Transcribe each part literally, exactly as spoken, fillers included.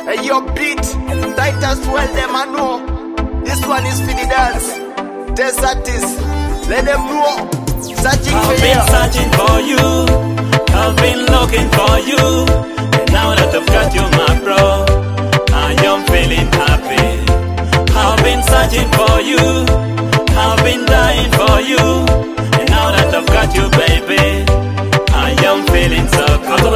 Hey, your beat, tight as well, them I know. This one is for the dance. Test artists, let them know. Searching I've for been you. searching for you. I've been looking for you. And now that I've got you, my bro, I am feeling happy. I've been searching for you. I've been dying for you. And now that I've got you, baby, I am feeling so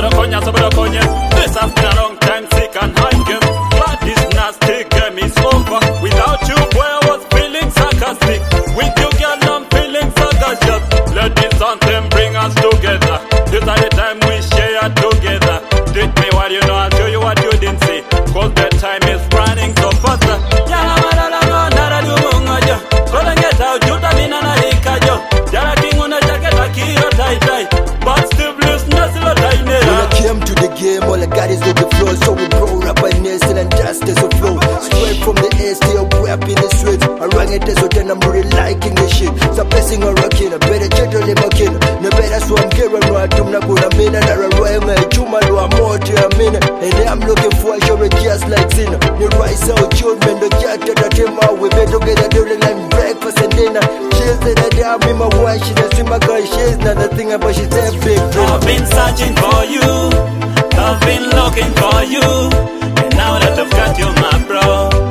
good. This has been a long time sick and high game. But this nasty game is over. Without you, boy, I was feeling sarcastic. With you, girl, I'm feeling sarcastic. Let this anthem bring us together. This is the time we share together. Treat me what you know, I'll show you what you didn't see. Cause the time is running so fast. Yala malala no nara du mungojo. Kola get out, juta mina na hikajo. Yala kinguna jaketa kiro tai tai. But still blues nasilo tai nera. When I came to the game, all I got is the flow. So we bro rap and nesting and just as a flow. Straight from the air, still way up in the streets. I rang it so then I'm really liking the shit. So blessing or rocking, I better generally bucking. No better so I'm caring, no I do not go to mean and I roy my chuma do a more to a minute. And I'm looking for a show just like Zina. The rice out children, the cat to the team out. We better together during like breakfast and dinner. She's the day I'm in my wife, she doesn't see my girl, she's not a thing about she's a big thing. I've been searching for you. I've been looking for you. And now that I've got you, my bro,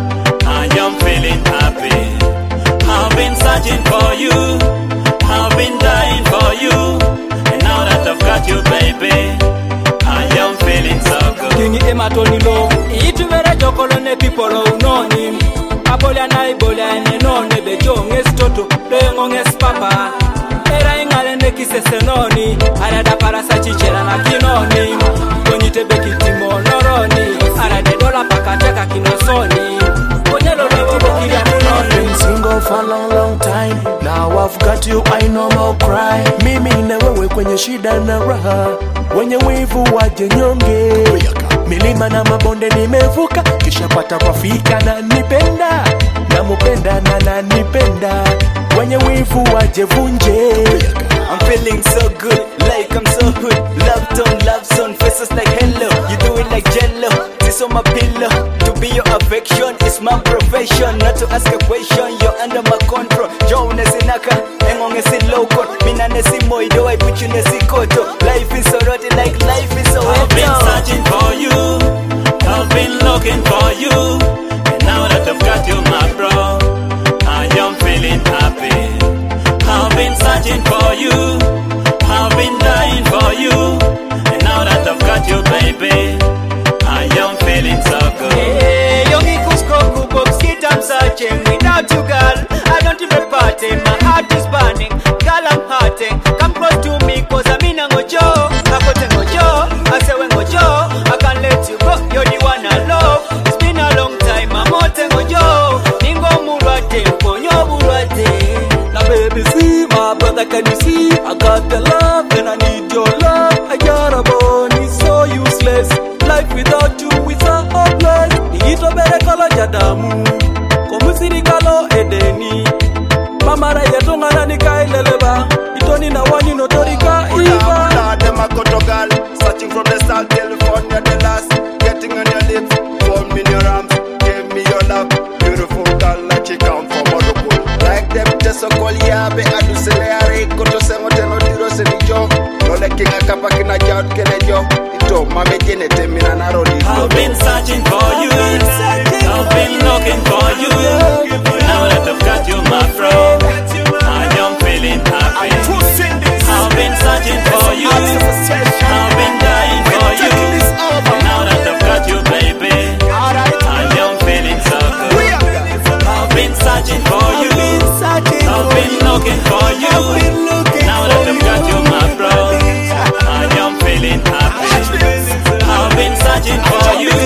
I am feeling happy. I've been searching for you. I've been dying for you. And now that I've got you, baby, I am feeling so good. Kingi ematoni lo itubere jokolo ne people unoni apolia na ibolia ne no ne bejo ngestoto lengo ngespapa era ingale ne kisesenoni arada parasa chichera na kinoni konyite bekiti monoroni arade dola pakateka kinosoni konyelo lewo bokiria Been single for a long long time. Now I've got you, I no more cry. Mimi na wewe kwenye shida na raha, wenye wivu waje nyonge. Milima na mabonde nimevuka, kisha pata rafika na nipenda, na mupenda na na nipenda, wenye wivu waje vunje. I'm feeling so good, like I'm so hood. Love tone, love song, faces like hello. You do it like jello, this on my pillow. To be your affection is my profession. Not to ask a question, you're under my control. Joe nesi naka, engong nesi loco. Mina nesi moido, I put you nesi koto. Life is so rotty, like life is so I've been searching for you. I've been looking for you. And now that I've got you, my bro, I am feeling happy. I've been searching for you. I've been dying for you. And now that I've got you, baby, I am feeling so good. Hey, young Cusco, Box Kid, I'm searching. Without you, girl, I don't even party. My heart is burning, girl, I'm hurting. Come close to me, cause I'm in a mojo. I put a mojo, I say when mojo. I can't let you go, you're the one I love. It's been a long time, I'm out a mojo. Ningo murate, ponyo burate. Now baby see, my brother can you see? I got the love and I need your love. I got a bone, it's so useless. Life without you is a hopeless. Ito bere kala jadamu, komusiri kalo edeni. Mamara yeto ngana nika ileleba. Itoni na wani notorika iva. Lord, them a cut a girl. Searching from the South California, the last. Getting on your lips, hold me in your arms. Give me your love, beautiful girl like she come from Morocco. Like them just a call yabe adu sele are koto sengo teno diro se dijo. No le kinga kapa kina jaut kene jo. Ito mame jene temina na roli. I've been searching for you. I've been looking for you. Now that I've got you, my bro, I am feeling happy. I've been searching for you. I've been dying for you. Now that I've got you, baby, I am feeling so good. I've been searching for you. I've been looking for you. Now that I've got you, my bro, I am feeling happy. I've been searching for you.